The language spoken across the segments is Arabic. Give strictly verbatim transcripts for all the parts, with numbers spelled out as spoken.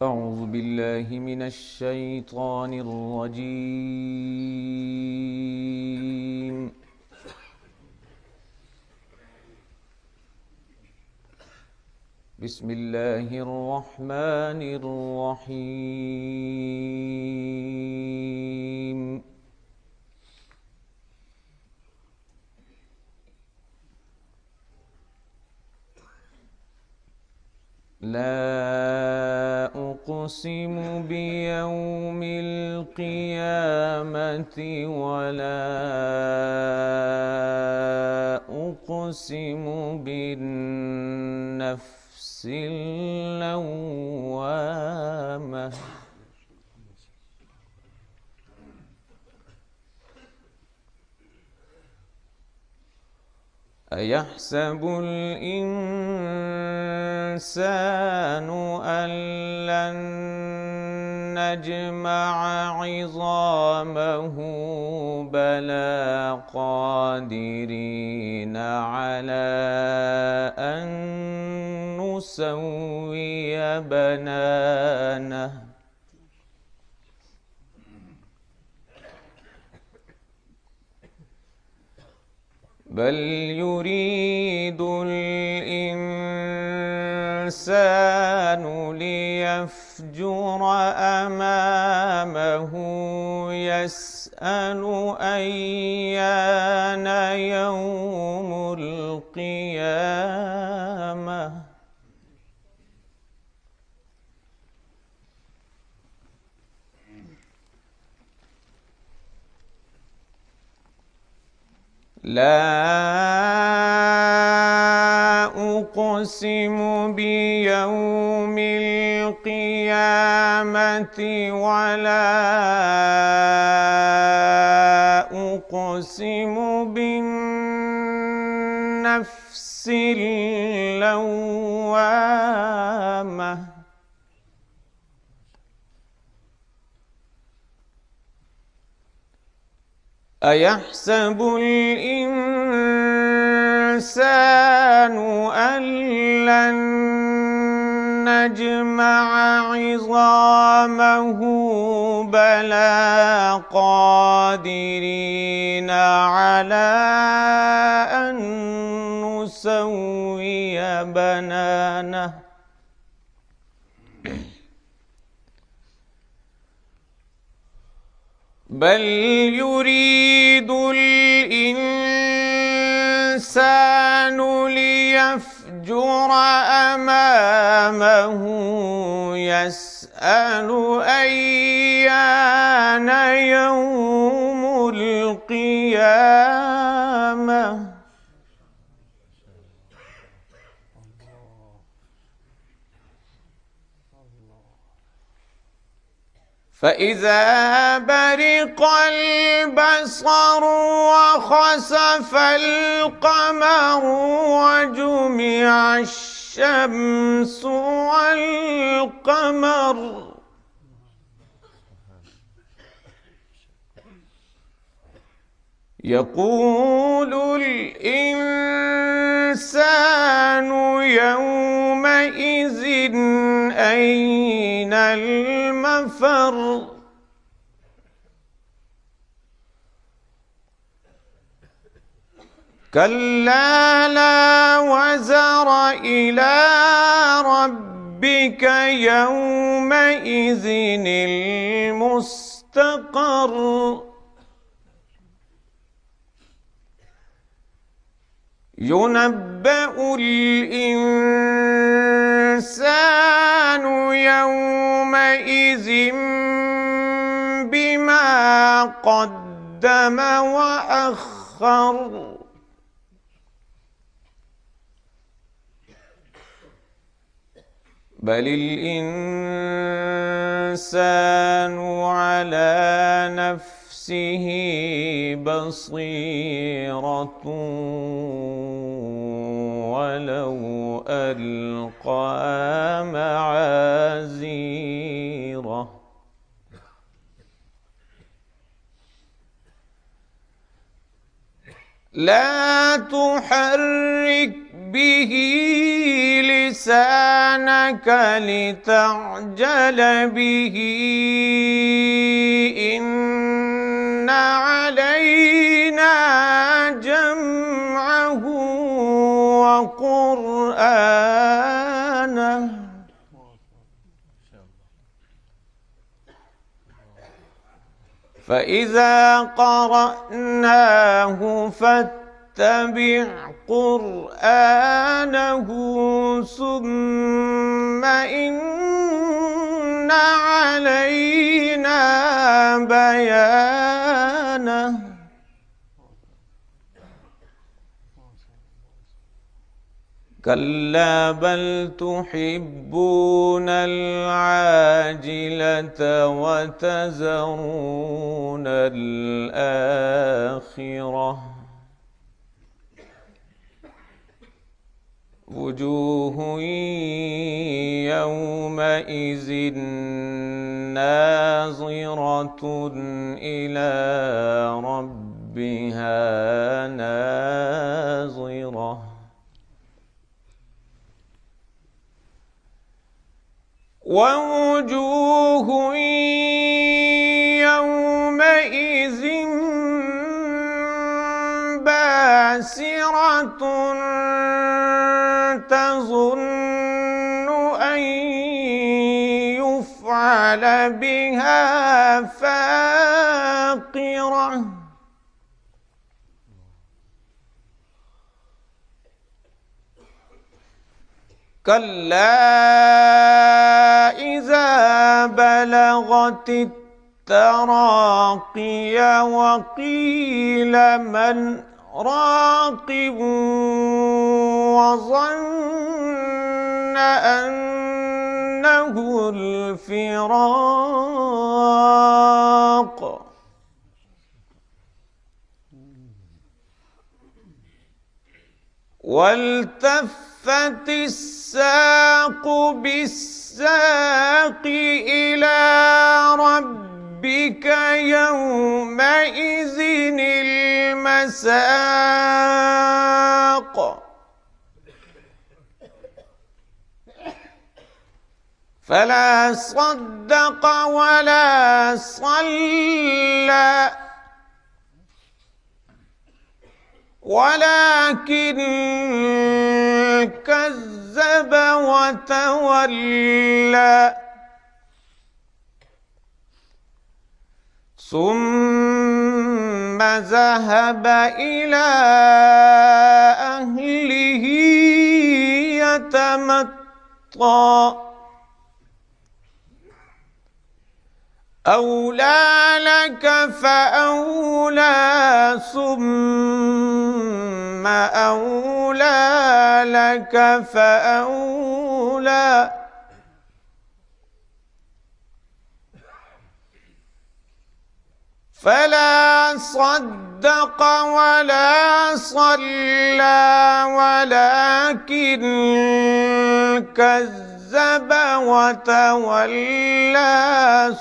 أعوذ بالله من الشيطان الرجيم. بسم الله الرحمن الرحيم. لا أقسم بيوم القيامة ولا أقسم بالنفس اللوامة أيحسب الإنسان أن لن نجمع عظامه بلى قادرين على أن نسوي بنانه بل يريد الإنسان ليفجر أمامه يسأل أيان يوم القيامة لا أقسم بيوم القيامة ولا أقسم بالنفس اللوامة أيحسب الإنسان أن لن نجمع عظامه بلى قادرين على أن نسوي بنانه بل يريد الإنسان ليفجر أمامه يسأل أيان يوم القيامة فإذا برق البصر وخسف القمر وجمع الشمس والقمر يقول الإنسان يومئذ أين المفر كلا لا وزر إلى ربك يومئذ المستقر ينبأ الإنسان يومئذ بما قدم وأخر بل الإنسان على نفسه بصيرة ولو ألقى معاذيره لا تحرك به لسانك لتعجل به إن علينا جمعه وقرآنه فإذا قرأناه فاتبع قرآنه ثم إن علينا بيانه كلا بل تحبون العاجلة وتذرون الآخرة وجوه يومئذ ناظرة إلى ربها ناظرة ووجوه يومئذ باسرة تظن أن يفعل بها فاقرة كلا إذا بلغت التراقي وقيل من راقب وظن أنه الفراق والتفت الساق بالساق إلى ربك يومئذ المساق فلا صدق ولا صلى ولكن كذب وتولى ثم ذهب إلى أهله يتمطى أولى لك فأولى ثم أولى لك فأولى فلا صدق ولا صلى ولكن كذب وتولى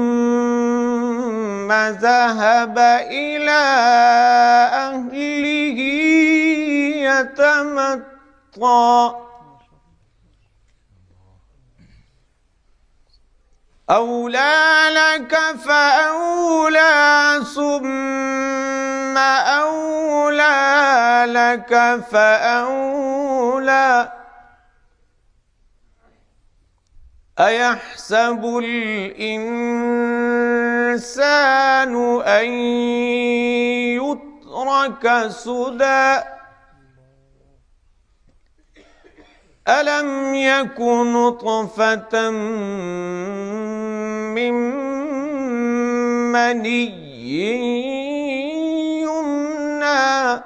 ثم ذهب إلى أهله يتمطى أولى لك فأولى ثم أولى لك فأولى أيحسب الإنسان أن يترك سدى ألم يك نطفة من مني يمنى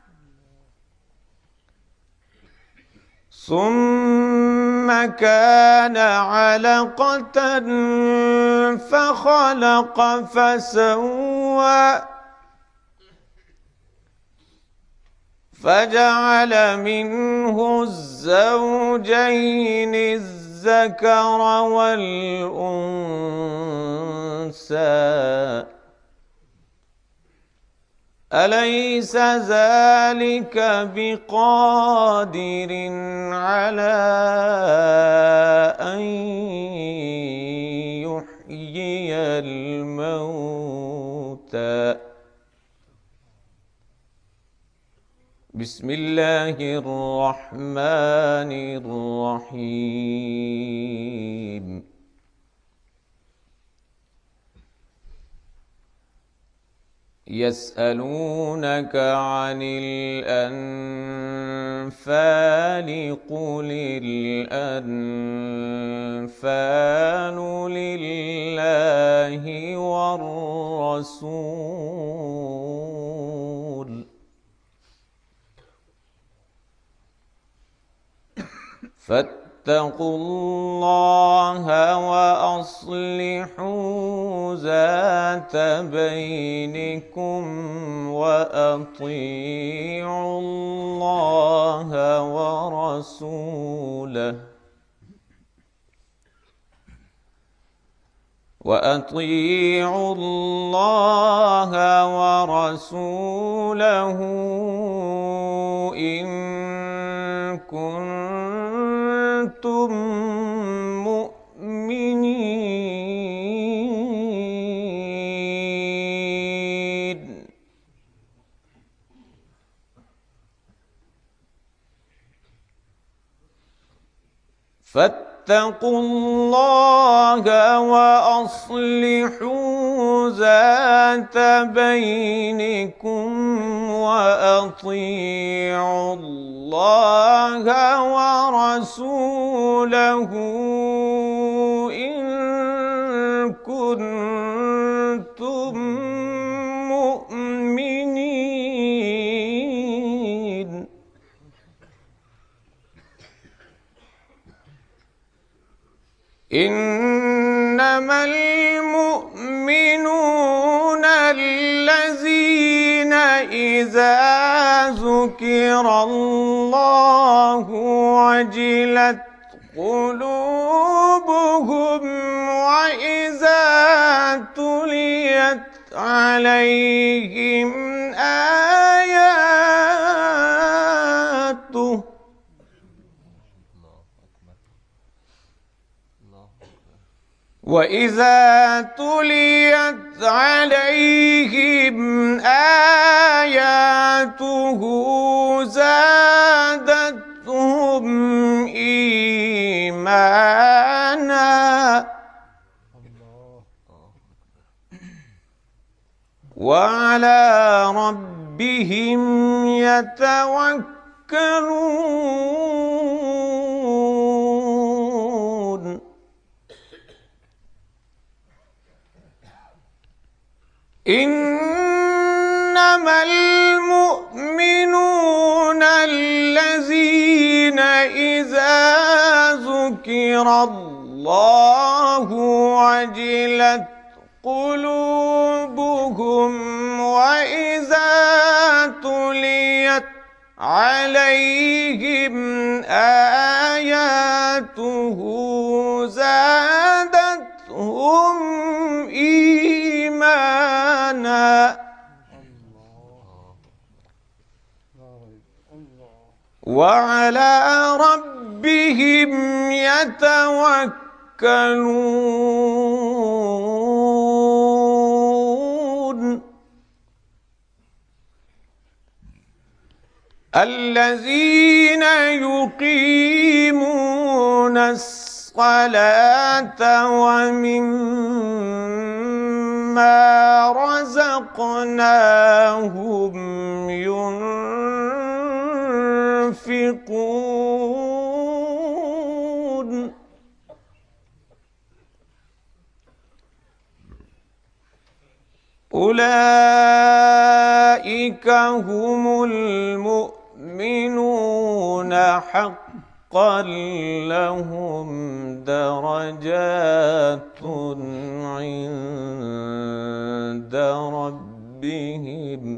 ثم كان علقة فخلق فسوى فجعل منه الزوجين الذكر والأنثى أليس ذلك بقادر على أن يحيي الموتى بسم الله الرحمن الرحيم يسألونك عن الأنفال قل الأنفال لله والرسول فاتقوا الله وأصلحوا ذات بينكم وأطيعوا الله ورسوله وأطيعوا الله ورسوله إن كنتم مؤمنين فاتقوا الله وأصلحوا ذات بينكم وأطيعوا الله ورسوله إن كنتم مؤمنين إنما المؤمنون الذين إذا ذكر الله وجلت قلوبهم وإذا تليت عليهم آياته وإذا تليت عليهم آياته زادتهم إيمانا وعلى ربهم يتوكلون إنما المؤمنون الذين إذا ذكر الله وجلت قلوبهم وإذا تليت عليهم آياته زادتهم إيمانا وعلى ربهم يتوكلون الذين يقيمون الصلاة ومما رزقناهم ينفقون أولئك هم المؤمنون حقا لهم درجات عند ربهم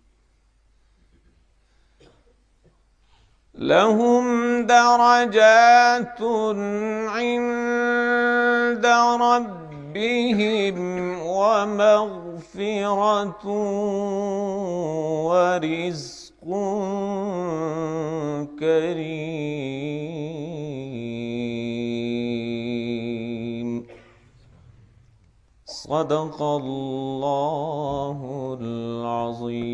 لهم درجات عند ربهم ربهم ومغفرة ورزق كريم. صدق الله العظيم.